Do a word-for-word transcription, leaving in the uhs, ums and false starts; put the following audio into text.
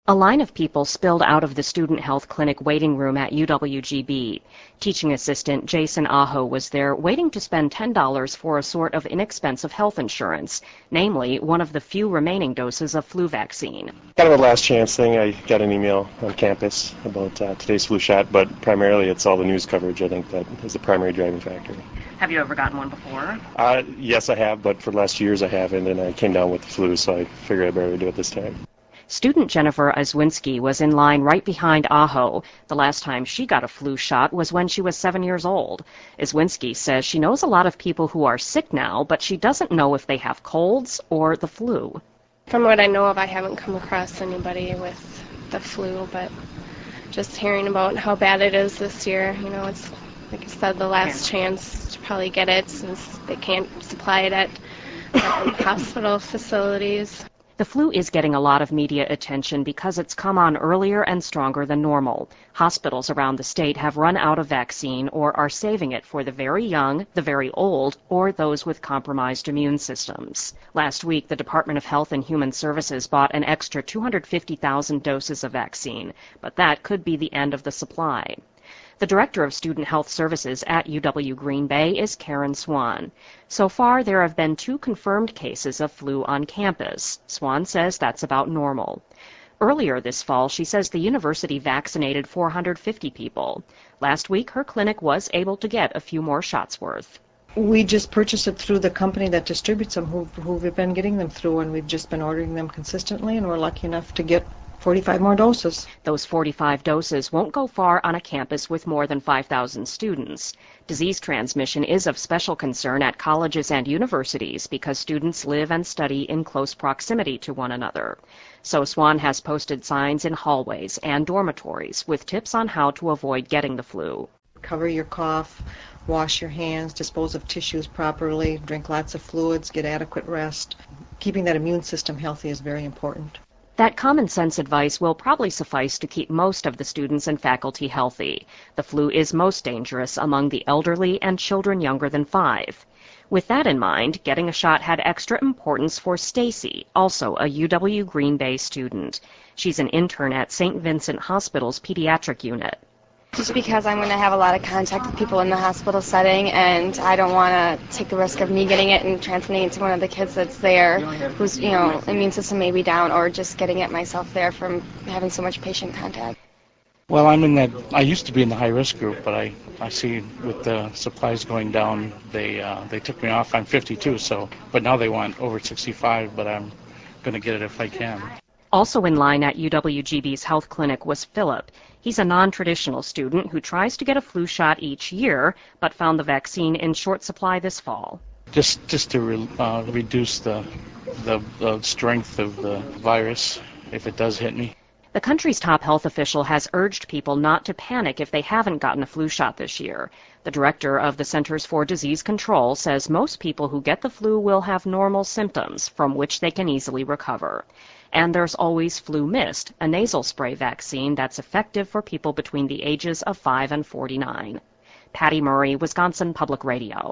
A line of people spilled out of the student health clinic waiting room at U W G B. Teaching assistant Jason Aho was there waiting to spend ten dollars for a sort of inexpensive health insurance, namely one of the few remaining doses of flu vaccine. Kind of a last chance thing. I got an email on campus about uh, today's flu shot, but primarily it's all the news coverage, I think, that is the primary driving factor. Have you ever gotten one before? Uh, yes, I have, but for the last years I haven't, and I came down with the flu, so I figured I better do it this time. Student Jennifer Oswinski was in line right behind Aho. The last time she got a flu shot was when she was seven years old. Oswinski says she knows a lot of people who are sick now, but she doesn't know if they have colds or the flu. From what I know of, I haven't come across anybody with the flu, but just hearing about how bad it is this year, you know, it's, like I said, the last yeah. chance to probably get it since they can't supply it at um, hospital facilities. The flu is getting a lot of media attention because it's come on earlier and stronger than normal. Hospitals around the state have run out of vaccine or are saving it for the very young, the very old, or those with compromised immune systems. Last week, the Department of Health and Human Services bought an extra two hundred fifty thousand doses of vaccine, but that could be the end of the supply. The Director of Student Health Services at U W Green Bay is Karen Swan. So far, there have been two confirmed cases of flu on campus. Swan says that's about normal. Earlier this fall, she says the university vaccinated four hundred fifty people. Last week, her clinic was able to get a few more shots worth. We just purchased it through the company that distributes them, who, who we've been getting them through, and we've just been ordering them consistently, and we're lucky enough to get forty-five more doses. Those forty-five doses won't go far on a campus with more than five thousand students. Disease transmission is of special concern at colleges and universities because students live and study in close proximity to one another. So Swan has posted signs in hallways and dormitories with tips on how to avoid getting the flu. Cover your cough, wash your hands, dispose of tissues properly, drink lots of fluids, get adequate rest. Keeping that immune system healthy is very important. That common sense advice will probably suffice to keep most of the students and faculty healthy. The flu is most dangerous among the elderly and children younger than five. With that in mind, getting a shot had extra importance for Stacy, also a U W Green Bay student. She's an intern at Saint Vincent Hospital's pediatric unit. Just because I'm going to have a lot of contact with people in the hospital setting, and I don't want to take the risk of me getting it and transmitting it to one of the kids that's there whose, you know, immune system may be down, or just getting it myself there from having so much patient contact. Well, I'm in that, I used to be in the high-risk group, but I, I see with the supplies going down, they uh, they took me off. I'm fifty-two, so, but now they want over sixty-five, but I'm going to get it if I can. Also in line at U W G B's health clinic was Philip. He's a non-traditional student who tries to get a flu shot each year, but found the vaccine in short supply this fall. Just just to re, uh, reduce the, the the strength of the virus if it does hit me. The country's top health official has urged people not to panic if they haven't gotten a flu shot this year. The director of the Centers for Disease Control says most people who get the flu will have normal symptoms from which they can easily recover. And there's always Flu Mist, a nasal spray vaccine that's effective for people between the ages of five and forty-nine. Patty Murray, Wisconsin Public Radio.